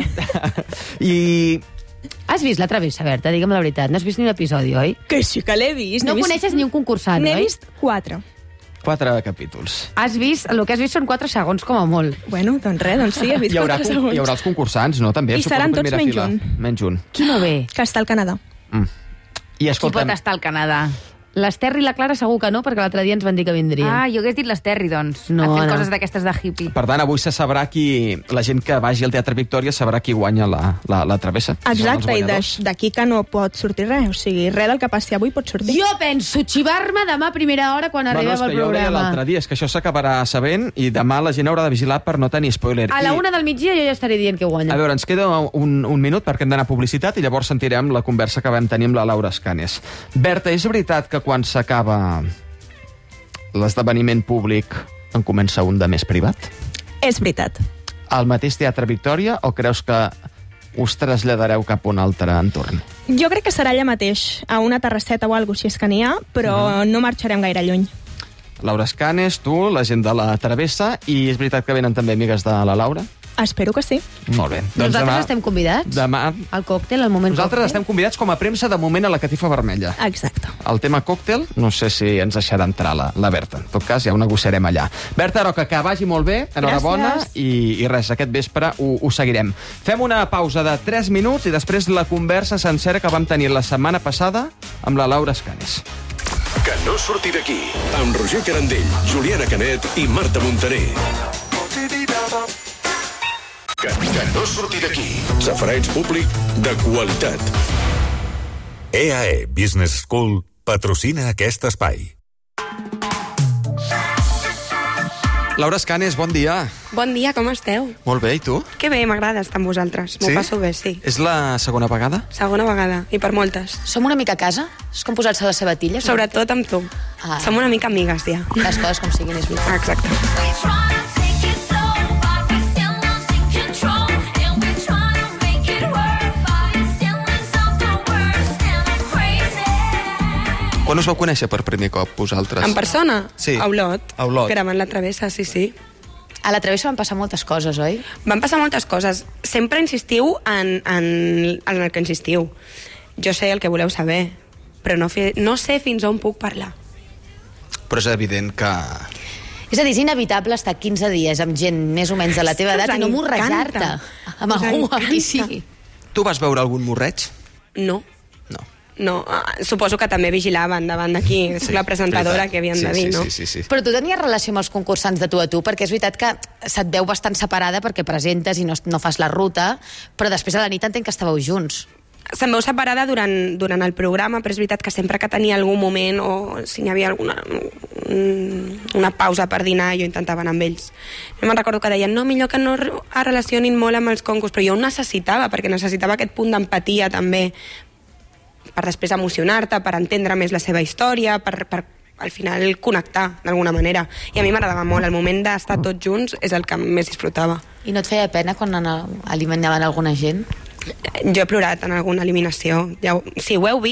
I... Has vist la travessa, Berta? Digue'm la veritat. No has vist ni un episodi, oi? Que sí que l'he vist. No vist... coneixes ni un concursant, N'he oi? vist quatre. Quatre capítols. Has vist... El que has vist són quatre segons, com a molt. Bueno, doncs res, doncs sí, he vist hi haurà, quatre segons. Hi haurà els concursants, no? També, I seran tots menys fila. un. Menys un. Qui no ve? Que està al Canadà. Mm. I Qui escolta'm... pot estar al Canadà? L'Ester i la Clara segur que no, perquè l'altre dia ens van dir que vindrien. Ah, jo hagués dit l'Esterri, doncs. No, ha fet no. coses d'aquestes de hippie. Per tant, avui se sabrà qui... La gent que vagi al Teatre Victòria sabrà qui guanya la, la, la travessa. Exacte, i d'aquí que no pot sortir res. O sigui, res del que passi avui pot sortir. Jo penso xivar-me demà a primera hora quan arribem bueno, al programa. Jo ho deia l'altre dia, és que això s'acabarà sabent i demà la gent haurà de vigilar per no tenir spoiler. A la I... una del migdia jo ja estaré dient que guanya. A veure, ens queda un, un minut perquè hem d'anar a publicitat i llavors sentirem la conversa que vam tenir amb la Laura Escanes. Berta, és veritat que quan s'acaba l'esdeveniment públic en comença un de més privat? És veritat. Al mateix Teatre Victòria o creus que us traslladareu cap a un altre entorn? Jo crec que serà allà mateix, a una terrasseta o alguna cosa, si és que n'hi ha, però uh-huh. no marxarem gaire lluny. Laura Escanes, tu, la gent de la Travessa, i és veritat que venen també amigues de la Laura? Espero que sí. Molt bé. Doncs Nosaltres demà, estem convidats? Demà... Al còctel, al moment Nosaltres còctel? estem convidats com a premsa de moment a la Catifa Vermella. Exacte. El tema còctel, no sé si ens deixarà entrar la, la Berta. En tot cas, ja ho negociarem allà. Berta Roca, que vagi molt bé, enhorabona, i, i res, aquest vespre ho, ho seguirem. Fem una pausa de tres minuts i després la conversa sencera que vam tenir la setmana passada amb la Laura Escanes. Que no surti d'aquí, amb Roger Carandell, Juliana Canet i Marta Montaner. Que, que no surti d'aquí. Safareig públic de qualitat. E A E Business School patrocina aquest espai. Laura Escanes, bon dia. Bon dia, com esteu? Molt bé, i tu? Que bé, m'agrada estar amb vosaltres. M'ho Sí? passo bé, sí. És la segona vegada? Segona vegada, i per moltes. Som una mica a casa? És com posar-se les sabatilles? Sobretot amb tu. Ah. Som una mica amigues, ja. Les coses com siguin, és veritat. Exacte. Quan us vau conèixer per primer cop, vosaltres? En persona? Sí. A Olot. A Olot. Gravant la travessa, sí, sí. A la travessa van passar moltes coses, oi? Van passar moltes coses. Sempre insistiu en, en, en el que insistiu. Jo sé el que voleu saber, però no, fe, no sé fins on puc parlar. Però és evident que... És a dir, és inevitable estar quinze dies amb gent més o menys de la teva Us edat i no encanta. morrejar-te amb Us algú, amb qui encanta. sigui. Tu vas veure algun morreig? No. No. No, ah, suposo que també vigilaven davant d'aquí, Sí, la presentadora veritat. que havien Sí, de dir, sí, no? sí, sí, sí. Però tu tenies relació amb els concursants de tu a tu, perquè és veritat que se't veu bastant separada perquè presentes i no, no fas la ruta, però després a la nit entenc que estàveu junts. Se'm veu separada durant, durant el programa, però és veritat que sempre que tenia algun moment o si n'hi havia alguna una pausa per dinar, jo intentava anar amb ells. Jo me'n recordo que deien, no, millor que no es relacionin molt amb els concurs, però jo ho necessitava, perquè necessitava aquest punt d'empatia també, per després emocionar-te, per entendre més la seva història, per, per al final connectar d'alguna manera. I a mi m'agradava molt, el moment d'estar tots junts és el que més disfrutava. I no et feia pena quan eliminaven alguna gent? Jo he plorat en alguna eliminació. Ja ho, si ho heu vist,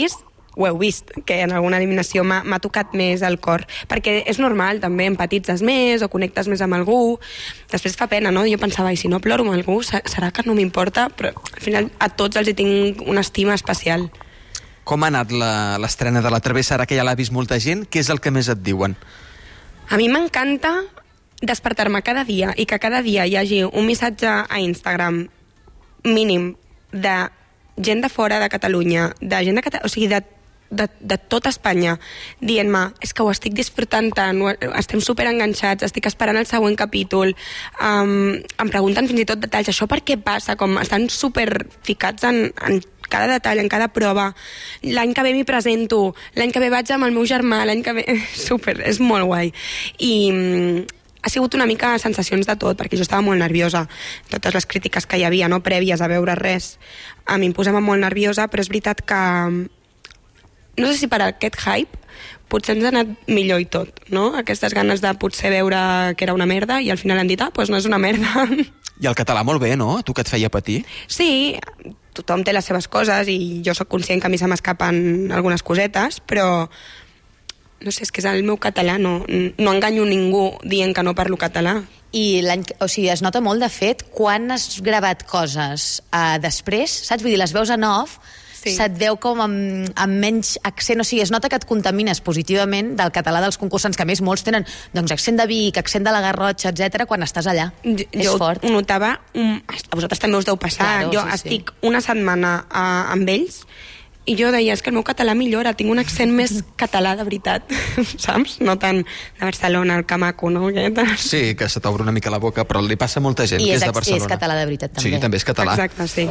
ho heu vist, que en alguna eliminació m'ha m'ha tocat més el cor, perquè és normal també, empatitzes més o connectes més amb algú, després fa pena, no? Jo pensava, i si no ploro amb algú, se- serà que no m'importa? Però al final a tots els hi tinc una estima especial. Com ha anat la- l'estrena de La Travessa, ara que ja l'ha vist molta gent? Què és el que més et diuen? A mi m'encanta despertar-me cada dia i que cada dia hi hagi un missatge a Instagram mínim de gent de fora de Catalunya, de gent de Cata... o sigui, de, de, de tota Espanya, dient-me, és que ho estic disfrutant tant, ho- estem superenganxats, estic esperant el següent capítol, um, em pregunten fins i tot detalls, això per què passa, com estan superficats en, en cada detall, en cada prova, l'any que ve m'hi presento, l'any que ve vaig amb el meu germà, l'any que ve... Super, és molt guai. I mm, ha sigut una mica sensacions de tot, perquè jo estava molt nerviosa. Totes les crítiques que hi havia, no prèvies a veure res, a mi em posava molt nerviosa, però és veritat que no sé si per aquest hype potser ens ha anat millor i tot, no? Aquestes ganes de potser veure que era una merda i al final han dit, ah, doncs no és una merda. I el català molt bé, no? Tu que et feia patir. Sí, tothom té les seves coses i jo sóc conscient que a mi se m'escapen algunes cosetes, però no sé, és que és el meu català, no, no enganyo ningú dient que no parlo català. I l'any, o sigui, es nota molt, de fet, quan has gravat coses uh, després, saps? Vull dir, les veus en off, sí. Se't veu com amb, amb menys accent, o sigui, es nota que et contamines positivament del català dels concursants, que a més molts tenen doncs, accent de Vic, accent de la Garrotxa, etcètera, quan estàs allà. Jo, és jo fort. ho notava, um, a vosaltres també us deu passar, Claro, jo sí, estic una setmana uh, amb ells i jo deia, és que el meu català millora, tinc un accent més català de veritat, saps? No tant de Barcelona, el camaco, no? Sí, que se t'obre una mica la boca, però li passa a molta gent I que és, és de ex- Barcelona. és català de veritat, també. Sí, també és català. Exacte, sí.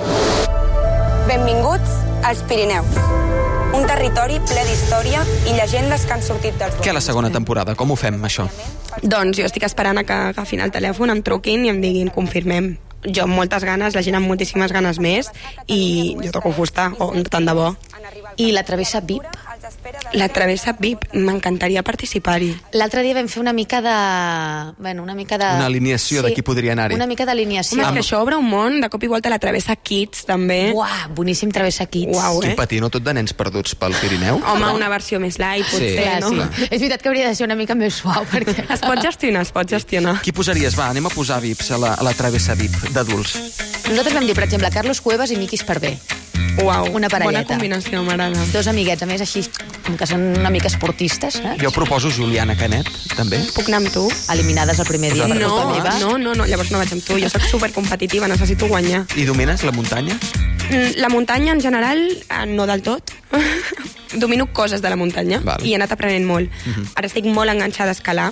Benvinguts als Pirineus, un territori ple d'història i llegendes que han sortit dels Què a la segona temporada? Com ho fem, això? Doncs jo estic esperant a que agafin el telèfon, em truquin i em diguin, confirmem. Jo amb moltes ganes, la gent amb moltíssimes ganes més, i jo toco fusta, o oh, tant de bo. I la travessa V I P? La travessa V I P, m'encantaria participar-hi. L'altre dia vam fer una mica de... Bueno, una mica de... Una alineació de qui podria anar-hi. Una mica d'alineació. Home, és que això obre un món, de cop i volta la travessa Kids, també. Uah, boníssim travessa Kids. Uau, Quin eh? patí, no tot de nens perduts pel Pirineu? Home, una versió més light, potser, Sí, no? clar. És veritat que hauria de ser una mica més suau, perquè... Es pot gestionar, es pot gestionar. Qui posaries? Va, anem a posar V I Ps a la, a la travessa V I P d'adults. Nosaltres vam dir, per exemple, Carlos Cuevas i Miqui Esparvé. Uau, una parelleta. bona combinació, m'agrada. Dos amiguets, a més, així, com que són una mica esportistes, eh? Jo proposo Juliana Canet, també. Puc anar amb tu? Eliminades el primer dia. per No, culpa meva. no, no, no, llavors no vaig amb tu. Jo sóc supercompetitiva, necessito guanyar. I domines la muntanya? Mm, La muntanya, en general, eh, no del tot. Domino coses de la muntanya. Val. I he anat aprenent molt. Mhm. Ara estic molt enganxada a escalar.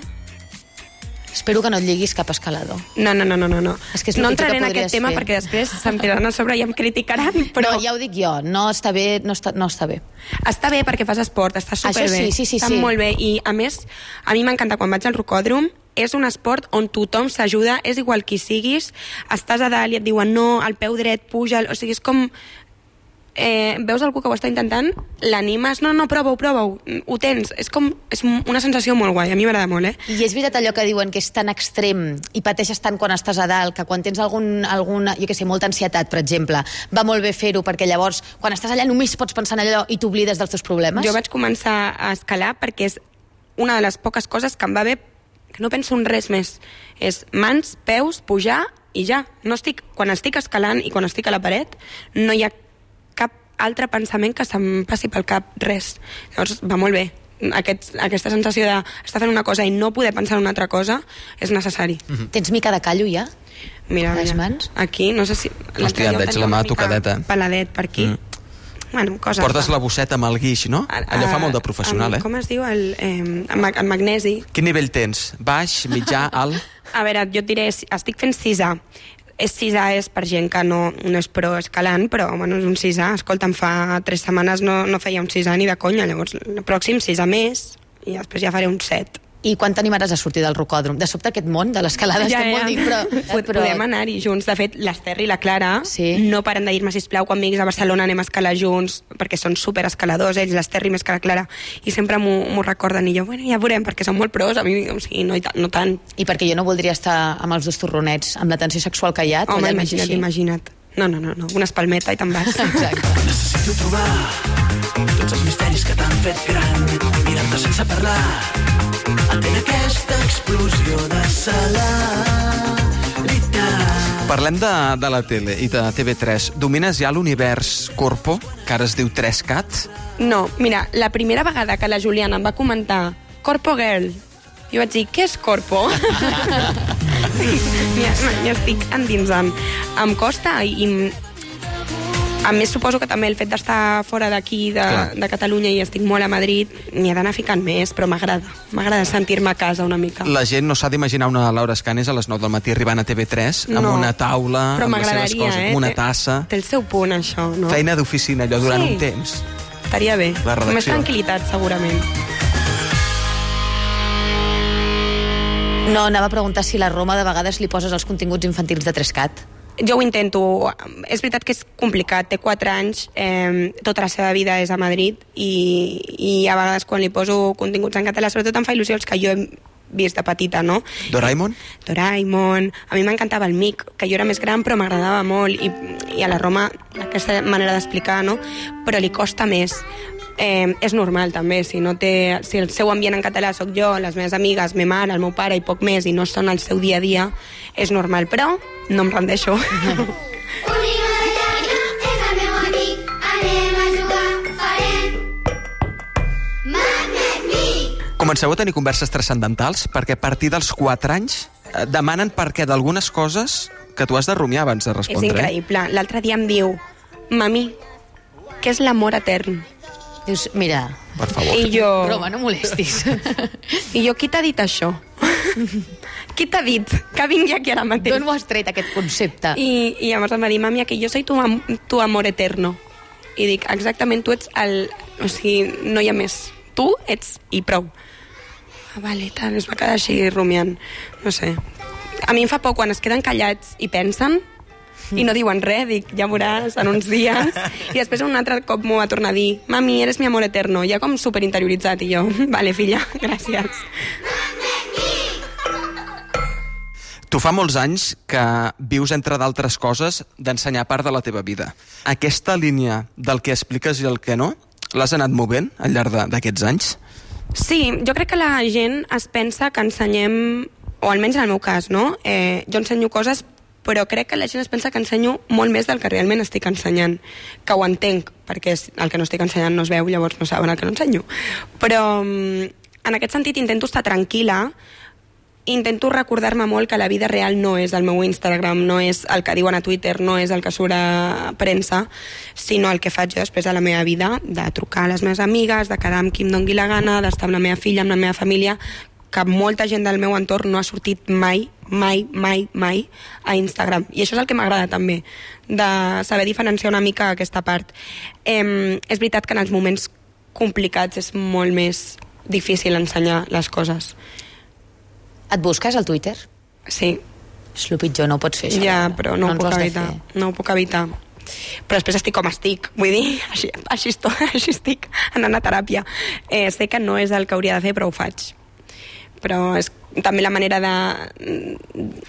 Espero que no et lliguis cap escalador. No, no, no, no, no. no. És que és no el pitjor entraré que en aquest podries tema fer. perquè després se'm tiraran a sobre i em criticaran, però... No, ja ho dic jo, no està bé, no està, no està bé. Està bé perquè fas esport, està superbé. Això sí, sí, sí, Està sí. molt bé. I, a més, a mi m'encanta quan vaig al rocòdrom, és un esport on tothom s'ajuda, és igual qui siguis, estàs a dalt i et diuen no, al peu dret, puja, o sigui, és com... Eh, veus algú que ho està intentant, l'animes, no, no, prova-ho, prova-ho, ho tens, és com, és una sensació molt guai, a mi m'agrada molt, eh? I és veritat allò que diuen que és tan extrem i pateixes tant quan estàs a dalt, que quan tens algun, alguna, jo què sé, molta ansietat, per exemple, va molt bé fer-ho, perquè llavors, quan estàs allà només pots pensar en allò i t'oblides dels teus problemes? Jo vaig començar a escalar perquè és una de les poques coses que em va bé, que no penso en res més. És mans, peus, pujar i ja. No estic, quan estic escalant i quan estic a la paret, no hi ha cap altre pensament que se'm passi pel cap, res. Llavors va molt bé. Aquest, aquesta sensació d'estar fent una cosa i no poder pensar en una altra cosa és necessari. Mm-hmm. Tens mica de callo ja? Mira, les mira, mans? aquí, no sé si... Hòstia, et veig la mà tocadeta. Peladet per aquí. Mm. Bueno, coses. Portes la bosseta amb el guix, no? Allò fa molt de professional, Amb- eh? Com es diu? El, eh, el, mag- el magnesi. Quin nivell tens? Baix, mitjà, alt? A veure, jo et diré, estic fent sis A. És sis A és per gent que no, no és pro escalant, però bueno, és un sis A. Escolta, em fa tres setmanes no, no feia un sis A ni de conya, llavors el pròxim sis A més i després ja faré un set. I quan t'animaràs a sortir del rocòdrom? De sobte aquest món de l'escalada ja, estem molt dic, però... Pod però... Podem anar-hi junts. De fet, l'Ester i la Clara sí. no paren de dir-me, sisplau, quan vinguis a Barcelona anem a escalar junts, perquè són superescaladors, ells, l'Ester i més que la Clara, i sempre m'ho recorden. I jo, bueno, ja veurem, perquè són molt pros, a mi, o sigui, no, no tant. I perquè jo no voldria estar amb els dos torronets, amb la tensió sexual que hi ha. Home, imagina't, imagina't. No, no, no, no, una espalmeta i te'n vas. Exacte. Necessito trobar tots els misteris que t'han fet gran, mirant-te sense parlar, atén aquesta explosió de celeritat. Parlem de, de la tele i de T V tres. Domines ja l'univers Corpo, que ara es diu tres cat? No, mira, la primera vegada que la Juliana em va comentar Corpo Girl, jo vaig dir, què és Corpo? M'hi estic endinsant. Em costa i, i a més suposo que també el fet d'estar fora d'aquí, de, de Catalunya, i estic molt a Madrid, n'hi ha d'anar ficant més, però m'agrada. M'agrada sentir-me a casa una mica. La gent no s'ha d'imaginar una Laura Escanes a les nou del matí arribant a T V tres, amb No, una taula, però amb les seves m'agradaria, coses, eh? amb una Té- tassa. Té el seu punt, això, no? Feina d'oficina, allò, durant Sí. un temps. Estaria bé. La redacció. Més tranquil·litat, segurament. No, anava a preguntar si la Roma de vegades li poses els continguts infantils de tres cat. Jo ho intento. És veritat que és complicat. Té quatre anys, eh, tota la seva vida és a Madrid i, i a vegades quan li poso continguts en català, sobretot em fa il·lusió els que jo he vist de petita, no? Doraemon? Doraemon. A mi m'encantava el Mic, que jo era més gran però m'agradava molt, i, i a la Roma aquesta manera d'explicar, no? Però li costa més. Eh, és normal també, si, no té, si el seu ambient en català sóc jo, les meves amigues, ma mare, el meu pare i poc més, i no són el seu dia a dia, és normal, però no em rendeixo. Comenceu a tenir converses transcendentals perquè a partir dels quatre anys eh, demanen per què d'algunes coses que tu has de rumiar abans de És respondre. increïble. L'altre dia em diu, mami, què és l'amor etern? Dius, mira... Per favor. I jo... Roma, no molestis. I jo, qui t'ha dit això? Qui t'ha dit que vingui aquí ara mateix? D'on ho has tret, aquest concepte? I, i llavors em va dir, mami, que jo soy tu, am tu amor eterno. I dic, exactament, tu ets el... O sigui, no hi ha més. Tu ets i prou. Ah, vale, tant, es va quedar així rumiant. No sé. A mi em fa por quan es queden callats i pensen i no diuen res, dic, ja veuràs, en uns dies. I després un altre cop m'ho va tornar a dir, mami, eres mi amor eterno. Ja com superinterioritzat, i jo, vale, filla, gràcies. Tu fa molts anys que vius, entre d'altres coses, d'ensenyar part de la teva vida. Aquesta línia del que expliques i el que no, l'has anat movent al llarg d'aquests anys? Sí, jo crec que la gent es pensa que ensenyem, o almenys en el meu cas, no? Eh, jo ensenyo coses, però crec que la gent es pensa que ensenyo molt més del que realment estic ensenyant, que ho entenc, perquè el que no estic ensenyant no es veu, llavors no saben el que no ensenyo. Però en aquest sentit intento estar tranquil·la, intento recordar-me molt que la vida real no és el meu Instagram, no és el que diuen a Twitter, no és el que surt a premsa, sinó el que faig jo després de la meva vida, de trucar a les meves amigues, de quedar amb qui em doni la gana, d'estar amb la meva filla, amb la meva família, que molta gent del meu entorn no ha sortit mai, mai, mai, mai a Instagram. I això és el que m'agrada també, de saber diferenciar una mica aquesta part. Eh, és veritat que en els moments complicats és molt més difícil ensenyar les coses. Et busques al Twitter? Sí. És el pitjor, no ho pots fer això. Ja, però no, No ho ens ho puc has de evitar. fer. No ho puc evitar. Però després estic com estic, vull dir, així, així, esto, així estic anant a teràpia. Eh, sé que no és el que hauria de fer, però ho faig. Però és també la manera de,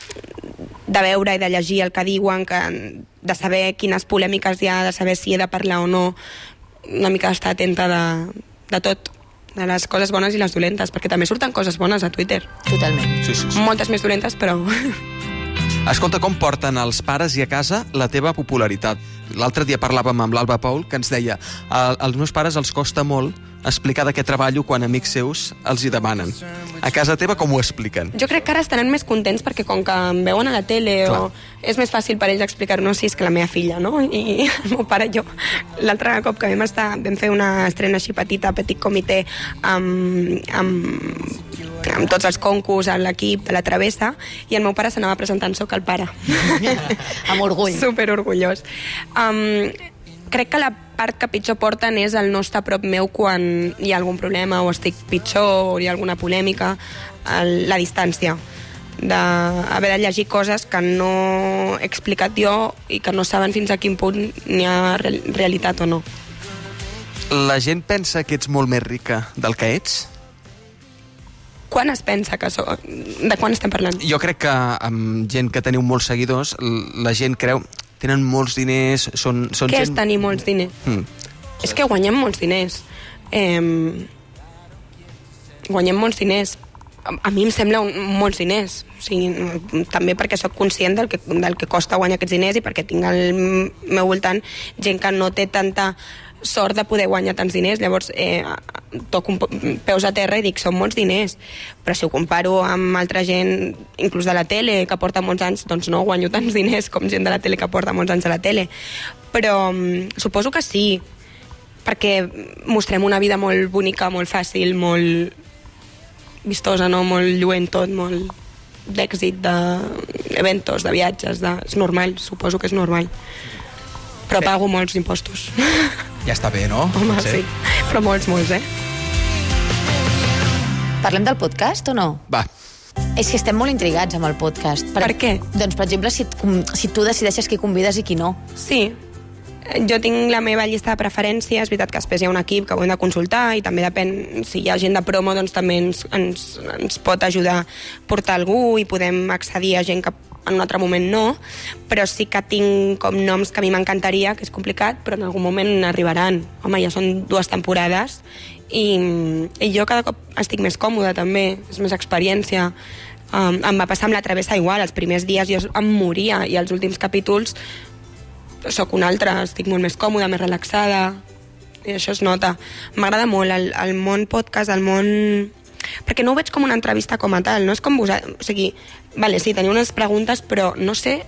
de veure i de llegir el que diuen, que, de saber quines polèmiques hi ha, de saber si he de parlar o no, una mica d'estar atenta de, de tot, de les coses bones i les dolentes, perquè també surten coses bones a Twitter. Totalment. Sí, sí, sí. Moltes més dolentes, però... Escolta, com porten els pares i a casa la teva popularitat? L'altre dia parlàvem amb l'Alba Paul, que ens deia als meus pares els costa molt explicar de què treballo quan amics seus els hi demanen. A casa teva com ho expliquen? Jo crec que ara estaran més contents perquè com que em veuen a la tele Clar. o és més fàcil per ells explicar-ho, no, si és que la meva filla, no? I el meu pare i jo, l'altre cop que vam estar, vam fer una estrena així petita, petit comitè, amb, amb, amb tots els concurs, amb l'equip de la Travessa, i el meu pare s'anava presentant Soc el pare. Amb orgull. Super orgullós. Um, crec que la part que pitjor porten és el no estar a prop meu quan hi ha algun problema o estic pitjor o hi ha alguna polèmica, el, la distància d'haver de llegir coses que no he explicat jo i que no saben fins a quin punt n'hi ha re realitat o no. La gent pensa que ets molt més rica del que ets? Quan es pensa que soc? De quan estem parlant? Jo crec que amb gent que teniu molts seguidors, la gent creu tenen molts diners, són, són Què gent... és tenir molts diners? Mm. És que guanyem molts diners. Eh, guanyem molts diners. A, a mi em sembla un, molts diners. O sigui, també perquè sóc conscient del que, del que costa guanyar aquests diners i perquè tinc al meu voltant gent que no té tanta sort de poder guanyar tants diners. Llavors eh, toco un peus a terra i dic, són molts diners, però si ho comparo amb altra gent, inclús de la tele, que porta molts anys, doncs no guanyo tants diners com gent de la tele que porta molts anys a la tele, però um, suposo que sí, perquè mostrem una vida molt bonica, molt fàcil, molt vistosa, no? Molt lluent tot, molt d'èxit, d'eventos, de viatges, de... és normal, suposo que és normal. Però pago molts impostos. Ja està bé, no? Home, sí. sí. Però molts, molts, eh? Parlem del podcast o no? Va. És que estem molt intrigats amb el podcast. Per, per què? Doncs, per exemple, si, et, si tu decideixes qui convides i qui no. Sí. Jo tinc la meva llista de preferències, és veritat que després hi ha un equip que ho hem de consultar i també depèn, si hi ha gent de promo, doncs també ens, ens, ens pot ajudar a portar algú i podem accedir a gent que en un altre moment no, però sí que tinc com noms que a mi m'encantaria, que és complicat, però en algun moment arribaran. Home, ja són dues temporades i, i jo cada cop estic més còmoda també, és més experiència. Um, em va passar amb la travessa igual, els primers dies jo em moria i els últims capítols sóc una altra, estic molt més còmoda, més relaxada, i això es nota. M'agrada molt el, el món podcast, el món... perquè no ho veig com una entrevista com a tal, no és com vosaltres, o sigui, vale, sí, teniu unes preguntes, però no sé,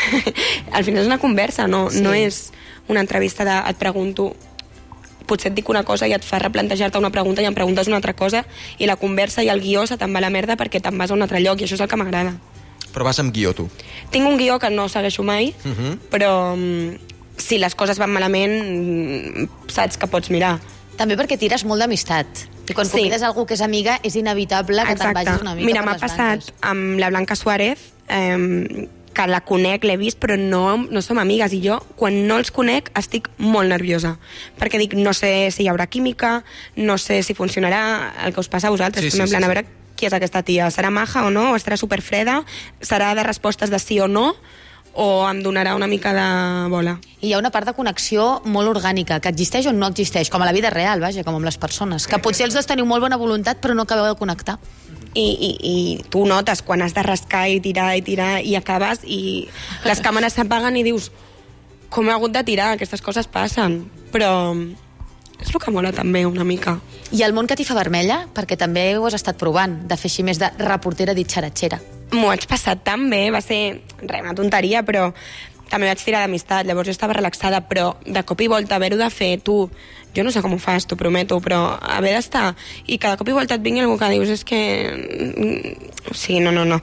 al final és una conversa, no, sí. No és una entrevista de et pregunto, potser et dic una cosa i et fa replantejar-te una pregunta i em preguntes una altra cosa i la conversa i el guió se te'n va a la merda perquè te'n vas a un altre lloc i això és el que m'agrada. Però vas amb guió, tu? Tinc un guió que no segueixo mai, uh -huh. però um, si les coses van malament, saps que pots mirar. També perquè tires molt d'amistat. I quan sí. convides algú que és amiga, és inevitable que te'n vagis una mica Mira, per m'ha les passat branques. amb la Blanca Suárez, eh, que la conec, l'he vist, però no, no som amigues. I jo, quan no els conec, estic molt nerviosa. Perquè dic, no sé si hi haurà química, no sé si funcionarà el que us passa a vosaltres. Sí, sí, en plan, sí, a veure qui és aquesta tia. Serà maja o no? O estarà superfreda? Serà de respostes de sí o no? O em donarà una mica de bola? I hi ha una part de connexió molt orgànica, que existeix o no existeix, com a la vida real, vaja, com amb les persones. Que potser els dos teniu molt bona voluntat, però no acabeu de connectar. I, i, i tu notes quan has de rascar i tirar i tirar i acabes i les càmeres s'apaguen i dius com he hagut de tirar, aquestes coses passen, però és el que mola també una mica. I el món Catifa Vermella, perquè també ho has estat provant, de fer així més de reportera ditxaratxera. M'ho vaig passar tan bé, va ser res, una tonteria, però també vaig tirar d'amistat, llavors jo estava relaxada, però de cop i volta haver-ho de fer tu, jo no sé com ho fas, t'ho prometo, però haver d'estar i cada cop i volta et vingui algú que dius és que... O sigui, no, no, no,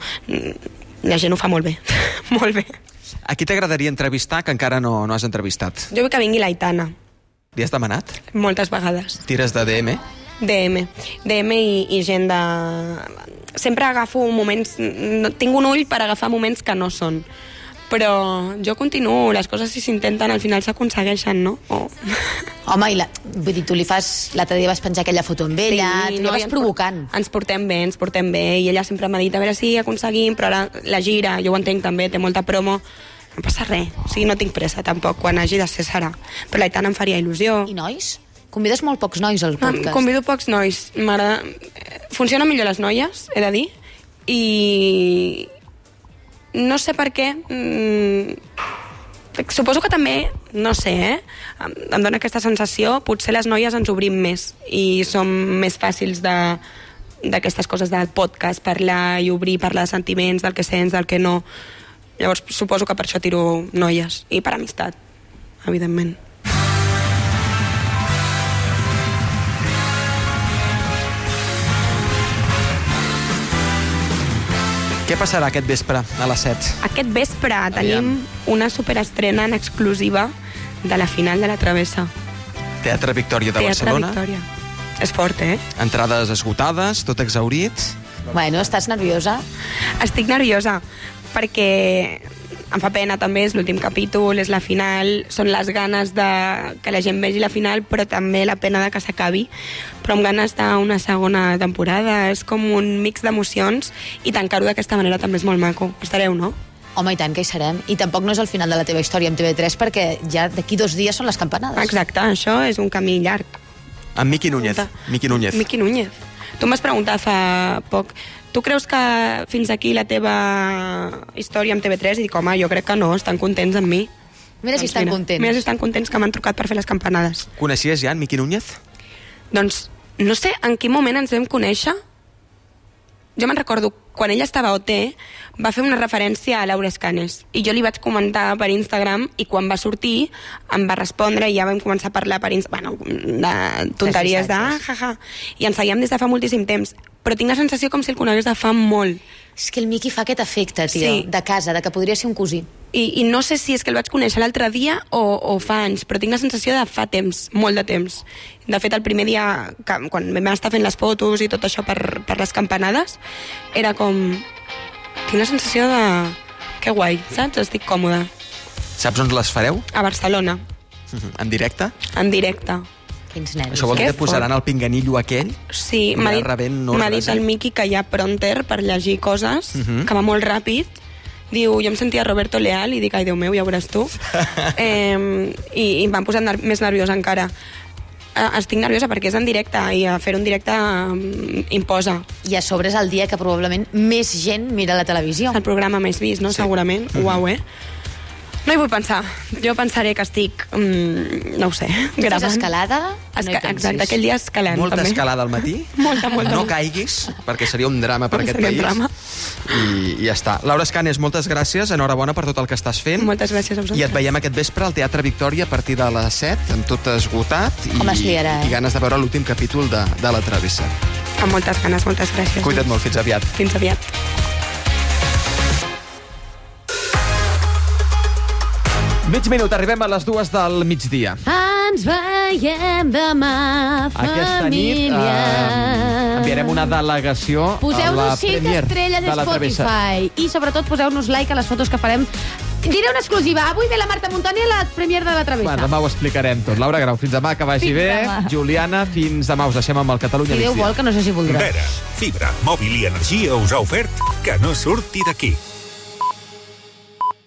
la gent ho fa molt bé, molt bé. A qui t'agradaria entrevistar que encara no, no has entrevistat? Jo vull que vingui l'Aitana. Li has demanat? Moltes vegades. Tires de D M? D M. D M i, i gent de... Sempre agafo moments... No, tinc un ull per agafar moments que no són. Però jo continuo, les coses si s'intenten al final s'aconsegueixen, no? O... Home, i la, vull dir, tu li fas... L'altre dia vas penjar aquella foto amb ella, sí, tu no, la vas provocant. Ens portem bé, ens portem bé, i ella sempre m'ha dit a veure si aconseguim, però ara la gira, jo ho entenc també, té molta promo, no passa res, o sigui, no tinc pressa tampoc, quan hagi de ser serà. Però l'Aitana em faria il·lusió. I nois? Convides molt pocs nois al podcast. No, convido pocs nois. M'agrada... Funcionen millor les noies, he de dir, i no sé per què. Mm... Suposo que també, no sé, eh? Em dona aquesta sensació, potser les noies ens obrim més i som més fàcils de d'aquestes coses del podcast, parlar i obrir, parlar de sentiments, del que sents, del que no. Llavors suposo que per això tiro noies i per amistat, evidentment. Què passarà aquest vespre a les set? Aquest vespre tenim una superestrena en exclusiva de la final de la Travessa. Teatre Victòria de Teatre Barcelona. Victòria. És fort, eh? Entrades esgotades, tot exhaurit. Bueno, estàs nerviosa? Estic nerviosa, perquè em fa pena també, és l'últim capítol, és la final, són les ganes de que la gent vegi la final, però també la pena de que s'acabi, però amb ganes d'una segona temporada, és com un mix d'emocions, i tancar-ho d'aquesta manera també és molt maco. Estareu, no? Home, i tant que hi serem. I tampoc no és el final de la teva història amb T V tres, perquè ja d'aquí dos dies són les campanades. Exacte, això és un camí llarg. Amb Miqui Núñez. Miqui Núñez. Miqui Núñez. Tu em vas preguntar fa poc, tu creus que fins aquí la teva història amb T V tres? I dic, home, jo crec que no, estan contents amb mi. Mira si doncs estan mira, contents. Mira si estan contents que m'han trucat per fer les campanades. Coneixies ja en Miqui Núñez? Doncs no sé en quin moment ens vam conèixer. Jo me'n recordo, quan ella estava a O T, va fer una referència a Laura Escanes. I jo li vaig comentar per Instagram i quan va sortir em va respondre i ja vam començar a parlar per Instagram, bueno, de tonteries de ah, jaja. I ens seguíem des de fa moltíssim temps. Però tinc la sensació com si el conegués de fa molt. És que el Miqui fa aquest efecte, tio, Sí. de casa, de que podria ser un cosí. I, I no sé si és que el vaig conèixer l'altre dia o, o fa anys, però tinc la sensació de fa temps, molt de temps. De fet, el primer dia, que, quan vam estar fent les fotos i tot això per, per les campanades, era com... Tinc la sensació de... Que guai, saps? Estic còmoda. Saps on les fareu? A Barcelona, En directe? en directe. Quins nervis. Això vol dir Que que posaran el pinganillo aquell? Sí, Ja m'ha dit, rebent m'ha ordres, dit el eh? Miqui que hi ha pronter per llegir coses, Mhm. que va molt ràpid. Diu, jo em sentia Roberto Leal i dic, ai, Déu meu, ja ho veuràs tu. eh, i, I em van posar ner més nerviosa encara. Eh, estic nerviosa perquè és en directe i a fer un directe um, imposa. I a sobre és el dia que probablement més gent mira la televisió. El programa més vist, no? Sí. Segurament. Mhm. Uau, eh? No hi vull pensar. Jo pensaré que estic, mm, no ho sé, Tu fes gravant. escalada, Esca no hi pensis. Exacte, aquell dia escalant. Molta també. escalada al matí. Molta, molta. No caiguis, perquè seria un drama per aquest Seria un país. drama. I, I ja està. Laura Escanes, moltes gràcies. Enhorabona per tot el que estàs fent. Moltes gràcies a vosaltres. I et veiem aquest vespre al Teatre Victòria a partir de les set, amb tot esgotat. I, Com es liarà, eh? I ganes de veure l'últim capítol de, de La Travessa. Amb moltes ganes, moltes gràcies. Cuida't molt, fins aviat. Fins aviat. Mig minut, arribem a les dues del migdia. Ens veiem demà, Aquesta nit família. eh, enviarem una delegació a la Poseu-nos cinc Premier estrelles de a La Travessa. Spotify. I sobretot poseu-nos like a les fotos que farem. Diré una exclusiva. Avui ve la Marta Montani a la Premier de La Travessa. Bueno, demà ho explicarem tot. Laura Grau, fins demà, que vagi Fins bé. demà. Juliana, fins demà. Us deixem amb el Catalunya Si Déu migdia. vol, que no sé si voldrà. Vera, fibra, mòbil i energia us ha ofert que no surti d'aquí.